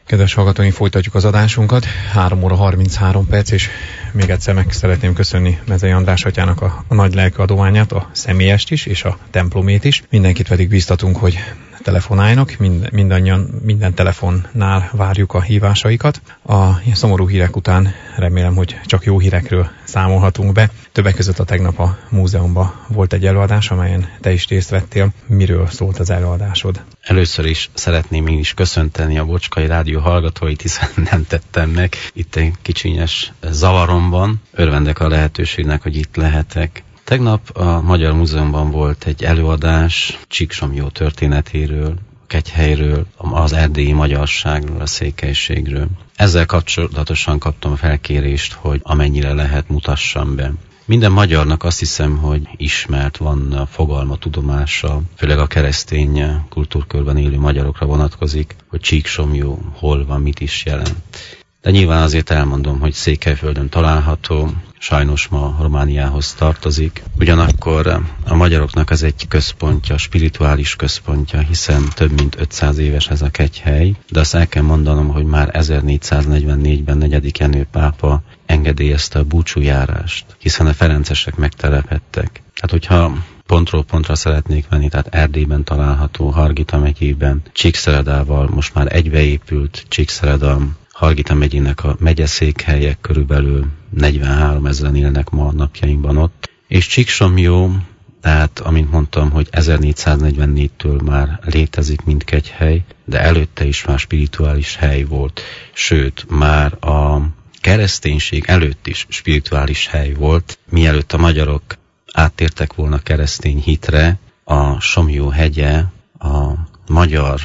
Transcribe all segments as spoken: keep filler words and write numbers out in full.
Kedves hallgatóink, folytatjuk az adásunkat. három óra harminchárom perc, és még egyszer meg szeretném köszönni Mezei András atyának a, a nagy lelkű adóányát, a személyest is, és a templomét is. Mindenkit pedig biztatunk, hogy telefonáljanak, mind, mindannyian, minden telefonnál várjuk a hívásaikat. A szomorú hírek után remélem, hogy csak jó hírekről számolhatunk be. Többek között a tegnap a múzeumban volt egy előadás, amelyen te is részt vettél. Miről szólt az előadásod? Először is szeretném én is köszönteni a Bocskai Rádió hallgatóit, hiszen nem tettem meg. Itt egy kicsinyes zavarom van. Örvendek a lehetőségnek, hogy itt lehetek. Tegnap a Magyar Múzeumban volt egy előadás Csíksomlyó történetéről, Kegyhelyről, az erdélyi magyarságról, a székelységről. Ezzel kapcsolatosan kaptam a felkérést, hogy amennyire lehet mutassam be. Minden magyarnak azt hiszem, hogy ismert, van fogalma, tudomása, főleg a keresztény kultúrkörben élő magyarokra vonatkozik, hogy Csíksomlyó hol van, mit is jelent. De nyilván azért elmondom, hogy Székelyföldön található, sajnos ma Romániához tartozik. Ugyanakkor a magyaroknak ez egy központja, spirituális központja, hiszen több mint ötszáz éves ez a Kegyhely, de azt el kell mondanom, hogy már ezernégyszáznegyvennégyben negyedik Jenő pápa engedélyezte a búcsújárást, hiszen a ferencesek megtelepedtek. Tehát hogyha pontról pontra szeretnék venni, tehát Erdélyben található, Hargita megyében, Csíkszeredával most már egybeépült Csíkszereda, Hargita megyének a megyeszékhelye, körülbelül negyvenhárom ezeren élnek ma napjainkban ott. És Csíksomlyó, tehát amint mondtam, hogy ezernégyszáznegyvennégytől már létezik mint Kegyhely, de előtte is már spirituális hely volt. Sőt, már a kereszténység előtt is spirituális hely volt, mielőtt a magyarok áttértek volna keresztény hitre. A Somlyó hegye a magyar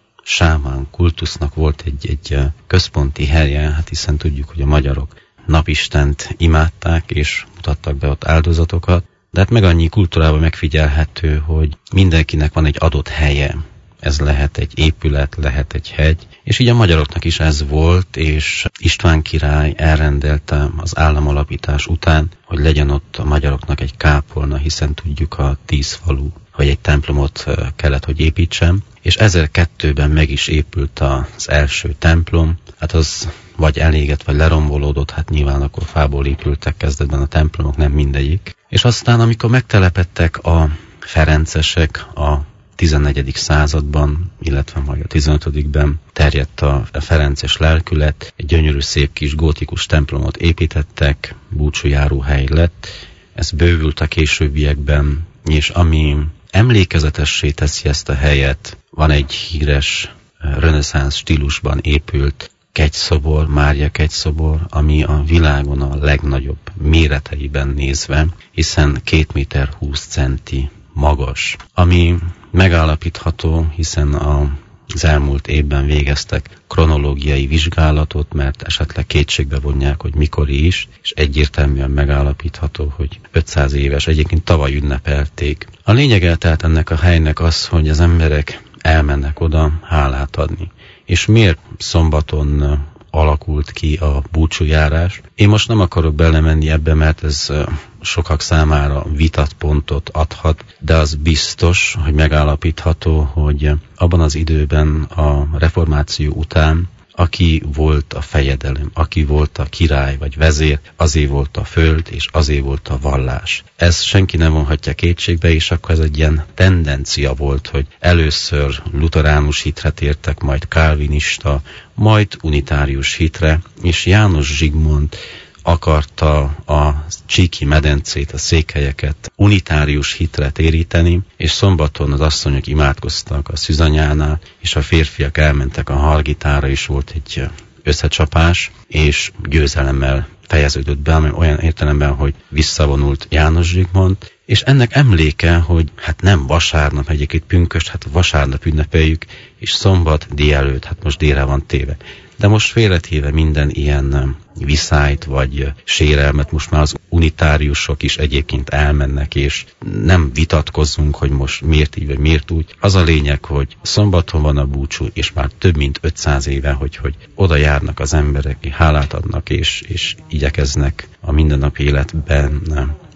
sámán kultusznak volt egy, egy központi helye, hát hiszen tudjuk, hogy a magyarok napistent imádták, és mutattak be ott áldozatokat, de hát meg annyi kultúrában megfigyelhető, hogy mindenkinek van egy adott helye. Ez lehet egy épület, lehet egy hegy, és így a magyaroknak is ez volt, és István király elrendelte az államalapítás után, hogy legyen ott a magyaroknak egy kápolna, hiszen tudjuk, a tíz falu, hogy egy templomot kellett, hogy építsem, és ezerkettőben meg is épült az első templom. Hát az vagy elégett, vagy lerombolódott, hát nyilván akkor fából épültek kezdetben a templomok, nem mindegyik. És aztán, amikor megtelepedtek a ferencesek a tizennegyedik században, illetve majd a tizenötödikben terjedt a ferences lelkület, egy gyönyörű szép kis gótikus templomot építettek, búcsújáró hely lett, ez bővült a későbbiekben, és ami emlékezetessé teszi ezt a helyet, van egy híres reneszánsz stílusban épült kegyszobor, Mária kegyszobor, ami a világon a legnagyobb méreteiben nézve, hiszen két méter húsz centi magas, ami megállapítható, hiszen a az elmúlt évben végeztek kronológiai vizsgálatot, mert esetleg kétségbe vonják, hogy mikori is, és egyértelműen megállapítható, hogy ötszáz éves, egyébként tavaly ünnepelték. A lényege tehát ennek a helynek az, hogy az emberek elmennek oda hálát adni. És miért szombaton alakult ki a búcsújárás? Én most nem akarok belemenni ebbe, mert ez sokak számára vitatpontot adhat, de az biztos, hogy megállapítható, hogy abban az időben a reformáció után, aki volt a fejedelem, aki volt a király vagy vezér, azé volt a föld, és azé volt a vallás. Ez senki nem vonhatja kétségbe, és akkor ez egy ilyen tendencia volt, hogy először luteránus hitre tértek, majd kálvinista, majd unitárius hitre, és János Zsigmond akarta a Csíki medencét, a székelyeket unitárius hitre téríteni, és szombaton az asszonyok imádkoztak a Szűzanyánál, és a férfiak elmentek a Hargitára, és volt egy összecsapás, és győzelemmel fejeződött be, olyan értelemben, hogy visszavonult János Zsigmond, és ennek emléke, hogy hát nem vasárnap, egyébként pünkösd, hát vasárnap ünnepeljük, és szombat délelőtt, hát most délre van téve. De most félretéve minden ilyen viszályt vagy sérelmet, most már az unitáriusok is egyébként elmennek, és nem vitatkozzunk, hogy most miért így vagy miért úgy. Az a lényeg, hogy szombaton van a búcsú, és már több mint ötszáz éve, hogy, hogy oda járnak az emberek, hálát adnak, és, és igyekeznek a mindennapi életben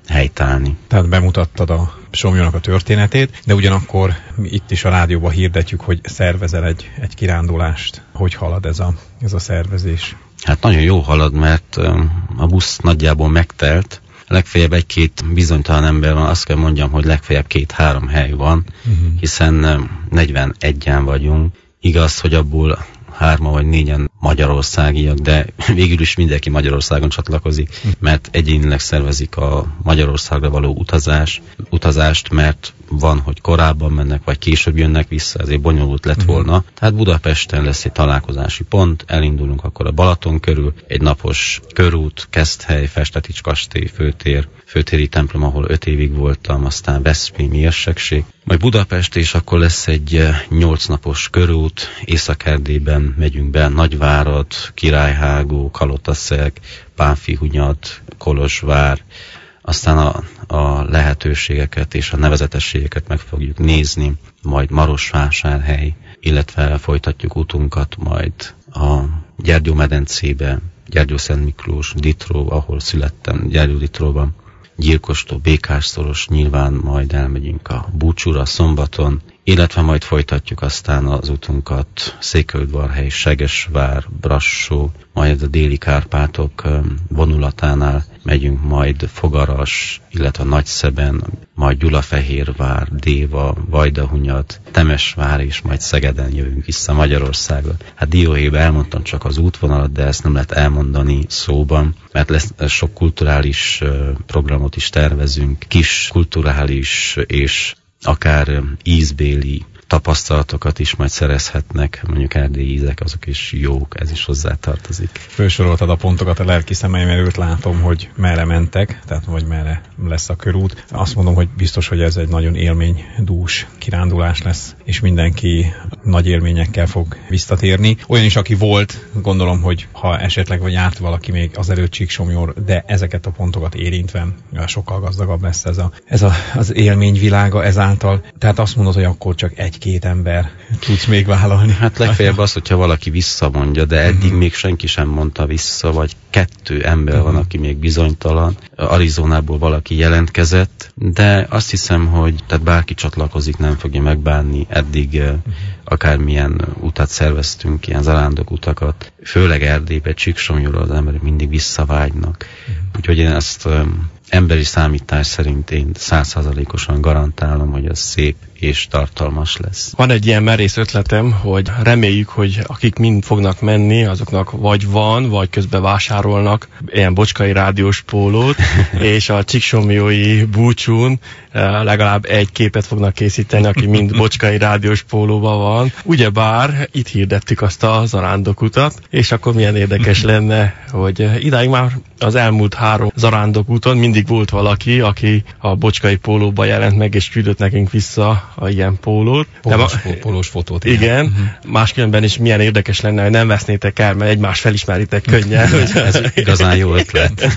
helytállni. Tehát bemutattad a Somlyónak a történetét, de ugyanakkor itt is a rádióban hirdetjük, hogy szervezel egy, egy kirándulást. Hogy halad ez a, ez a szervezés? Hát nagyon jó halad, mert a busz nagyjából megtelt. Legfeljebb egy-két bizonytalan ember van, azt kell mondjam, hogy legfeljebb két-három hely van, uh-huh. hiszen negyvenegyen vagyunk. Igaz, hogy abból hárma vagy négyen magyarországiak, de végül is mindenki Magyarországon csatlakozik, mert egyénileg szervezik a Magyarországra való utazás, utazást, mert van, hogy korábban mennek, vagy később jönnek vissza, ezért bonyolult lett volna. Tehát Budapesten lesz egy találkozási pont, elindulunk akkor a Balaton körül, egy napos körút, Keszthely, Festetics kastély, főtér, főtéri templom, ahol öt évig voltam, aztán Veszprémi érsekség, majd Budapest, és akkor lesz egy nyolc napos körút, Észak-Erdélyben megyünk be, Nagyvárad, Királyhágó, Kalotaszeg, Pánfihunyad, Kolozsvár, aztán a, a lehetőségeket és a nevezetességeket meg fogjuk nézni, majd Marosvásárhely, illetve folytatjuk utunkat majd a Gyergyó-medencébe, Gyergyó-Szent Miklós, Ditró, ahol születtem, Gyergyó-Ditróban, Gyilkostó, Békásszoros, nyilván majd elmegyünk a Búcsúra szombaton, illetve majd folytatjuk aztán az utunkat Székelyudvarhely, Segesvár, Brassó, majd a déli Kárpátok vonulatánál megyünk majd Fogaras, illetve Nagyszeben, majd Gyulafehérvár, Déva, Vajdahunyad, Temesvár, és majd Szegeden jövünk vissza Magyarországra. Hát dióhéjban elmondtam csak az útvonalat, de ezt nem lehet elmondani szóban, mert lesz sok kulturális programot is tervezünk, kis kulturális és akár ízbéli tapasztalatokat is majd szerezhetnek, mondjuk erdélyi ízek, azok is jók, ez is hozzátartozik. Fölsoroltad a pontokat, a lelki szemeim előtt látom, hogy merre mentek, tehát vagy merre lesz a körút. Azt mondom, hogy biztos, hogy ez egy nagyon élménydús kirándulás lesz, és mindenki nagy élményekkel fog visszatérni. Olyan is, aki volt, gondolom, hogy ha esetleg vagy járt valaki még azelőtt Csíksomlyón, de ezeket a pontokat érintve sokkal gazdagabb lesz ez, a, ez a, az élményvilága ezáltal. Tehát azt mondod, hogy akkor csak egy két ember tudsz még vállalni. Hát legfeljebb az, hogyha valaki visszamondja, de eddig uh-huh. még senki sem mondta vissza, vagy kettő ember uh-huh. van, aki még bizonytalan. Arizonából valaki jelentkezett, de azt hiszem, hogy tehát bárki csatlakozik, nem fogja megbánni. Eddig uh-huh. akármilyen utat szerveztünk, ilyen zarándok utakat, főleg Erdélybe, Csíksomlyóra az emberek mindig visszavágynak. Uh-huh. Úgyhogy én ezt um, emberi számítás szerint én száz százalékosan garantálom, hogy az szép és tartalmas lesz. Van egy ilyen merész ötletem, hogy reméljük, hogy akik mind fognak menni, azoknak vagy van, vagy közben vásárolnak ilyen Bocskai rádiós pólót, és a csíksomlyói búcsún legalább egy képet fognak készíteni, aki mind Bocskai rádiós pólóban van. Ugyebár itt hirdettük azt a zarándokutat, és akkor milyen érdekes lenne, hogy idáig már az elmúlt három zarándokúton mindig volt valaki, aki a Bocskai pólóba jelent meg, és küldött nekünk vissza a ilyen pólót. Pólós, de, pólós fotót. Igen. igen. Uh-huh. Máskülönben is milyen érdekes lenne, hogy nem vesznétek el, mert egymást felismeritek könnyen. Ez igazán jó ötlet.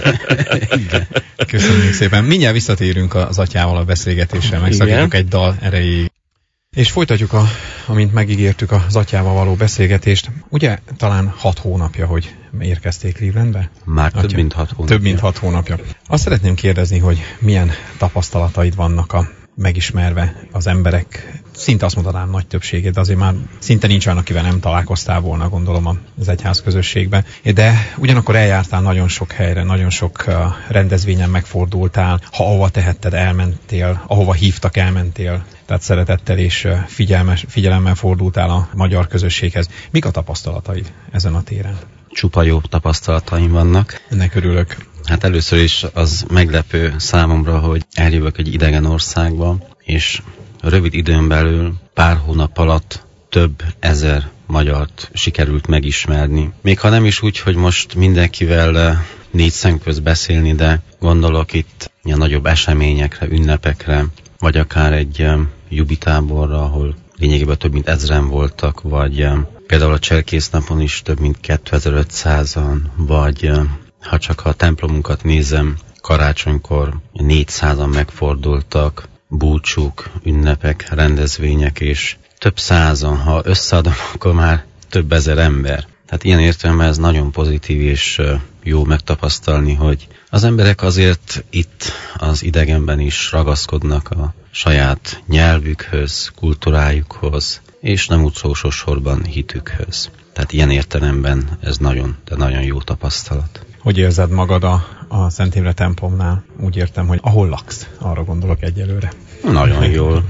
Köszönjük szépen. Mindjárt visszatérünk az atyával a beszélgetésre, megszakítjuk egy dal erejéig. És folytatjuk, a, amint megígértük az atyával való beszélgetést. Ugye talán hat hónapja, hogy érkezték Clevelandbe? Már Atya? több mint hat hónapja. Több mint hat hónapja. Azt szeretném kérdezni, hogy milyen tapasztalataid vannak a megismerve az emberek, szinte azt mondanám nagy többségét, de azért már szinte nincs olyan, akivel nem találkoztál volna, gondolom az egyház közösségben. De ugyanakkor eljártál nagyon sok helyre, nagyon sok rendezvényen megfordultál, ha ahova tehetted, elmentél, ahova hívtak, elmentél, tehát szeretettel és figyelmes, figyelemmel fordultál a magyar közösséghez. Mik a tapasztalataid ezen a téren? Csupa jó tapasztalataim vannak. Ennek örülök. Hát először is az meglepő számomra, hogy eljövök egy idegen országba, és rövid időn belül, pár hónap alatt több ezer magyart sikerült megismerni. Még ha nem is úgy, hogy most mindenkivel négy szem közt beszélni, de gondolok itt ilyen nagyobb eseményekre, ünnepekre, vagy akár egy jubitáborra, ahol lényegében több mint ezren voltak, vagy például a cselkésznapon is több mint kétezer-ötszázan, vagy ha csak a templomunkat nézem, karácsonykor négyszázan megfordultak, búcsúk, ünnepek, rendezvények, és több százan, ha összeadom, akkor már több ezer ember. Tehát ilyen értelemben ez nagyon pozitív és jó megtapasztalni, hogy az emberek azért itt az idegenben is ragaszkodnak a saját nyelvükhöz, kultúrájukhoz, és nem utolsó sorban hitükhöz. Tehát ilyen értelemben ez nagyon, de nagyon jó tapasztalat. Hogy érzed magad a, a Szent Imre templomnál? Úgy értem, hogy ahol laksz, arra gondolok egyelőre. Nagyon jól.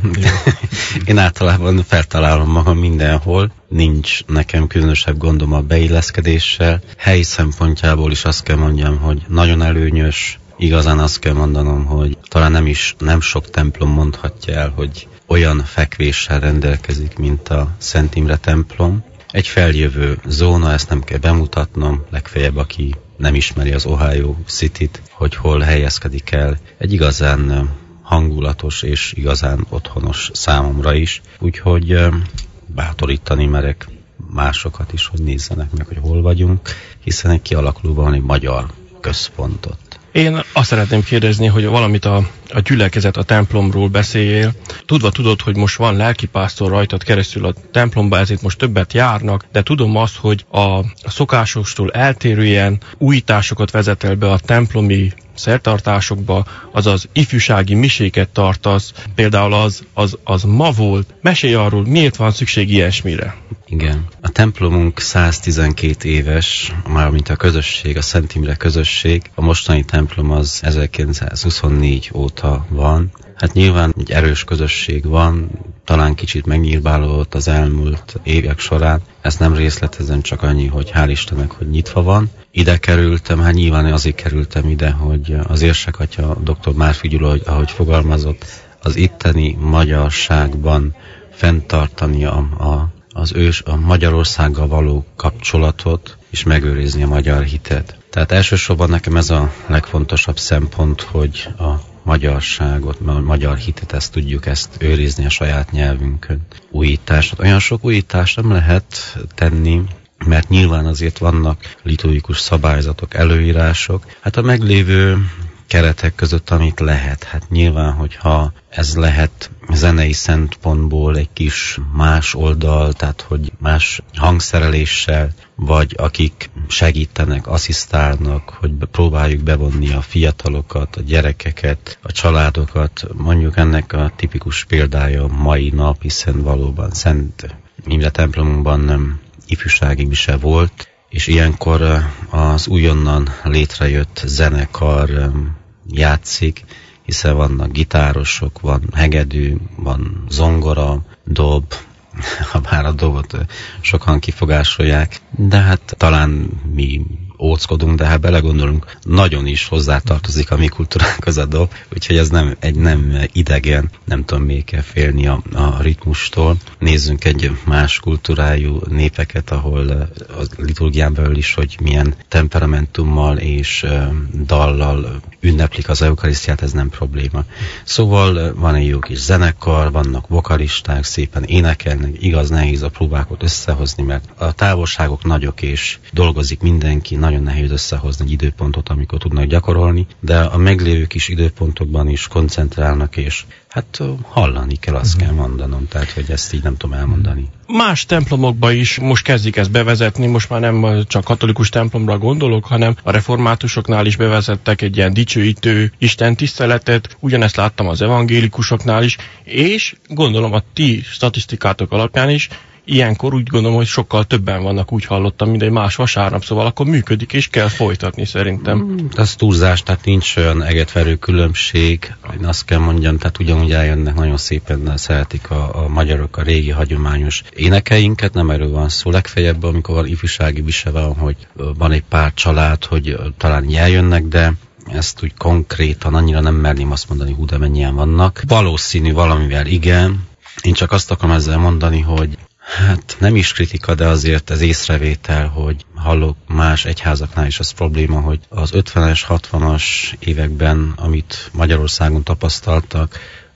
Én általában feltalálom magam mindenhol, nincs nekem különösebb gondom a beilleszkedéssel. Helyi szempontjából is azt kell mondjam, hogy nagyon előnyös. Igazán azt kell mondanom, hogy talán nem is nem sok templom mondhatja el, hogy olyan fekvéssel rendelkezik, mint a Szent Imre templom. Egy feljövő zóna, ezt nem kell bemutatnom, legfeljebb aki nem ismeri az Ohio City-t, hogy hol helyezkedik el. Egy igazán hangulatos és igazán otthonos számomra is. Úgyhogy bátorítani merek másokat is, hogy nézzenek meg, hogy hol vagyunk, hiszen egy kialakulóban egy magyar központot. Én azt szeretném kérdezni, hogy valamit a, a gyülekezet, a templomról beszéljél. Tudva tudod, hogy most van lelkipásztor rajtad keresztül a templomba, ezért most többet járnak, de tudom azt, hogy a, a szokásostól eltérően újításokat vezetel be a templomi szertartásokba, azaz ifjúsági miséket tartasz, például az, az, az ma volt. Mesélj arról, miért van szükség ilyesmire? Igen. A templomunk száztizenkét éves, mármint a közösség, a Szent Imre közösség. A mostani templom az ezerkilencszázhuszonnégy óta van. Hát nyilván egy erős közösség van, talán kicsit megnyírbálódott az elmúlt évek során. Ezt nem részletezem, csak annyi, hogy hál' Istennek, hogy nyitva van. Ide kerültem, hát nyilván azért kerültem ide, hogy az érsekatya doktor Márfi Gyula, ahogy fogalmazott, az itteni magyarságban fenntartani a, a, az ős, a Magyarországgal való kapcsolatot, és megőrizni a magyar hitet. Tehát elsősorban nekem ez a legfontosabb szempont, hogy a magyarságot, a magyar hitet, ezt tudjuk ezt őrizni a saját nyelvünkön. Újítást, olyan sok újítást nem lehet tenni, mert nyilván azért vannak liturgikus szabályzatok, előírások. Hát a meglévő keretek között, amit lehet. Hát nyilván, hogyha ez lehet zenei szempontból egy kis más oldal, tehát hogy más hangszereléssel, vagy akik segítenek, asszisztálnak, hogy próbáljuk bevonni a fiatalokat, a gyerekeket, a családokat. Mondjuk ennek a tipikus példája mai nap, hiszen valóban Szent Imre templomunkban nem ifjúsági mise volt, és ilyenkor az újonnan létrejött zenekar játszik, hiszen vannak gitárosok, van hegedű, van zongora, dob, ha bár a dobot sokan kifogásolják, de hát talán mi óckodunk, de hát belegondolunk, nagyon is hozzátartozik a mi kultúránkhoz a dob, úgyhogy ez nem, egy nem idegen, nem tudom, még kell félni a, a ritmustól. Nézzünk egy más kultúrájú népeket, ahol a liturgián belül is, hogy milyen temperamentummal és dallal ünneplik az eukarisztiát, ez nem probléma. Szóval van egy jó kis zenekar, vannak vokalisták, szépen énekelnek, igaz nehéz a próbákat összehozni, mert a távolságok nagyok, és dolgozik mindenki, nagyon nehéz összehozni egy időpontot, amikor tudnak gyakorolni, de a meglévő kis időpontokban is koncentrálnak, és hát hallani kell, azt uh-huh. kell mondanom, tehát hogy ezt így nem tudom elmondani. Más templomokba is most kezdik ezt bevezetni, most már nem csak katolikus templomra gondolok, hanem a reformátusoknál is bevezettek egy ilyen dicsőítő Isten tiszteletet, ugyanezt láttam az evangélikusoknál is, és gondolom a ti statisztikátok alapján is, ilyenkor úgy gondolom, hogy sokkal többen vannak, úgy hallottam, mint egy más vasárnap, szóval akkor működik, és kell folytatni szerintem. Mm, az túlzás, tehát nincs olyan egetverő különbség, én azt kell mondjam, tehát ugyanúgy eljönnek, nagyon szépen szeretik a, a magyarok a régi hagyományos énekeinket, nem erről van szó. Legfeljebb, amikor van ifjúsági mise van, hogy van egy pár család, hogy talán eljönnek, de ezt úgy konkrétan annyira nem merném azt mondani, hú, de mennyien vannak. Valószínű valamivel igen. Én csak azt akarom ezzel mondani, hogy hát nem is kritika, de azért ez észrevétel, hogy hallok más egyházaknál is az probléma, hogy az ötvenes, hatvanas években, amit Magyarországon tapasztaltak,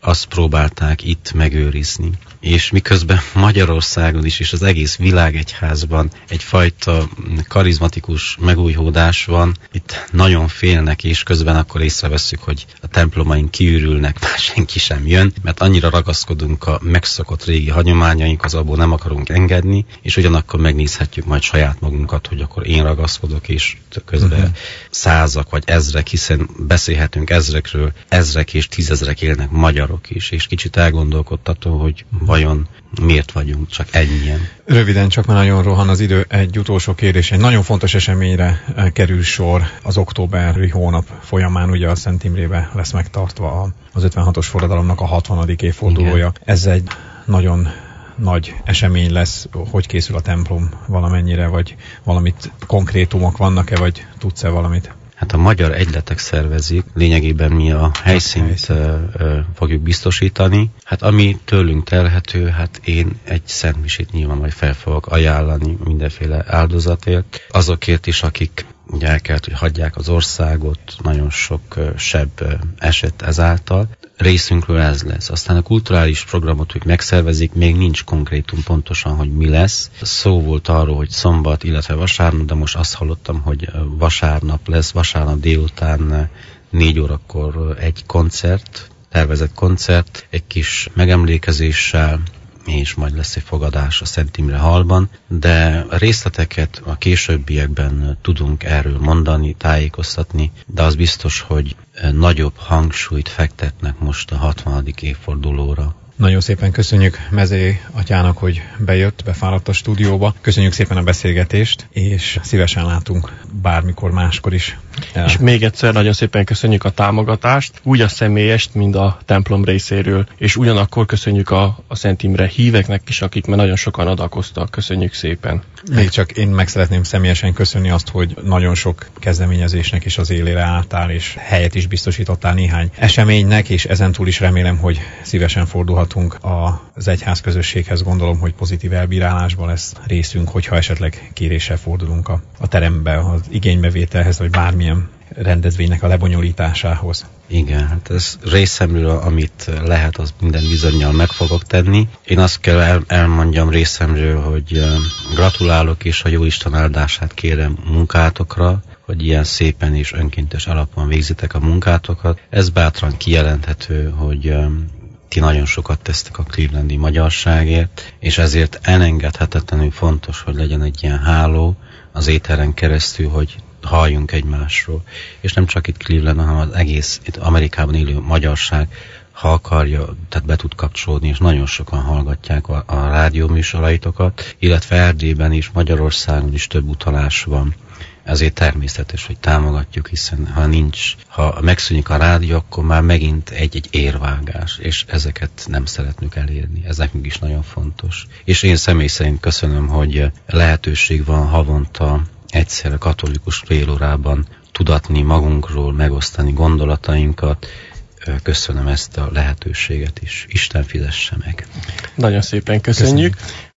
azt próbálták itt megőrizni. És miközben Magyarországon is, és az egész világegyházban egyfajta karizmatikus megújhódás van, itt nagyon félnek, és közben akkor észrevesszük, hogy a templomaink kiürülnek, már senki sem jön, mert annyira ragaszkodunk a megszokott régi hagyományainkhoz, abból nem akarunk engedni, és ugyanakkor megnézhetjük majd saját magunkat, hogy akkor én ragaszkodok, és közben uh-huh. százak vagy ezrek, hiszen beszélhetünk ezrekről, ezrek és tízezrek élnek magyarok is, és kicsit elgondolkodtató, hogy vajon miért vagyunk csak ennyien. Röviden, csak már nagyon rohan az idő, egy utolsó kérdés. Egy nagyon fontos eseményre kerül sor az októberi hónap folyamán, ugye a Szent Imrébe lesz megtartva az ötvenhatos forradalomnak a hatvanadik évfordulója. Igen. Ez egy nagyon nagy esemény lesz. Hogy készül a templom valamennyire, vagy valamit konkrétumok vannak-e, vagy tudsz-e valamit? Hát a magyar egyletek szervezik, lényegében mi a helyszínt ö, ö, fogjuk biztosítani. Hát ami tőlünk telhető, hát én egy szentmisét nyilván majd fel fogok ajánlani mindenféle áldozatért. Azokért is, akik ugye el kellett, hogy hagyják az országot, nagyon sok ö, seb ö, esett ezáltal. Részünkről ez lesz. Aztán a kulturális programot, hogy megszervezik, még nincs konkrétum pontosan, hogy mi lesz. Szó volt arról, hogy szombat, illetve vasárnap, de most azt hallottam, hogy vasárnap lesz, vasárnap délután négy órakor egy koncert, tervezett koncert, egy kis megemlékezéssel, és majd lesz egy fogadás a Szent Imre Hallban, de a részleteket a későbbiekben tudunk erről mondani, tájékoztatni, de az biztos, hogy nagyobb hangsúlyt fektetnek most a hatvanadik évfordulóra. Nagyon szépen köszönjük Mezei atyának, hogy bejött, befáradt a stúdióba. Köszönjük szépen a beszélgetést, és szívesen látunk bármikor máskor is. El. És még egyszer nagyon szépen köszönjük a támogatást, úgy a személyest, mint a templom részéről, és ugyanakkor köszönjük a, a Szent Imre híveknek is, akik már nagyon sokan adakoztak. Köszönjük szépen. Még csak én meg szeretném személyesen köszönni azt, hogy nagyon sok kezdeményezésnek is az élére álltál, és helyet is biztosítottál néhány eseménynek, és ezentúl is remélem, hogy szívesen fordulhatunk az egyház közösséghez. Gondolom, hogy pozitív elbírálásban lesz részünk, hogyha esetleg kéréssel fordulunk a, a terembe, az igénybevételhez, vagy bármilyen rendezvénynek a lebonyolításához. Igen, hát ez részemről, amit lehet, az minden bizonnyal meg fogok tenni. Én azt kell el, elmondjam részemről, hogy gratulálok, és a Jóisten áldását kérem munkátokra, hogy ilyen szépen és önkéntes alapon végzitek a munkátokat. Ez bátran kijelenthető, hogy ti nagyon sokat tesztek a clevelandi magyarságért, és ezért elengedhetetlenül fontos, hogy legyen egy ilyen háló az éteren keresztül, hogy halljunk egymásról. És nem csak itt Cleveland, hanem az egész itt Amerikában élő magyarság, ha akarja, tehát be tud kapcsolódni, és nagyon sokan hallgatják a, a rádió műsoraitokat, illetve Erdélyben is, Magyarországon is több utalás van. Ezért természetes, hogy támogatjuk, hiszen ha nincs, ha megszűnik a rádió, akkor már megint egy-egy érvágás, és ezeket nem szeretnünk elérni. Ez nekünk is nagyon fontos. És én személy szerint köszönöm, hogy lehetőség van havonta egyszer a katolikus félórában tudatni magunkról, megosztani gondolatainkat. Köszönöm ezt a lehetőséget is. Isten fizesse meg. Nagyon szépen köszönjük. köszönjük.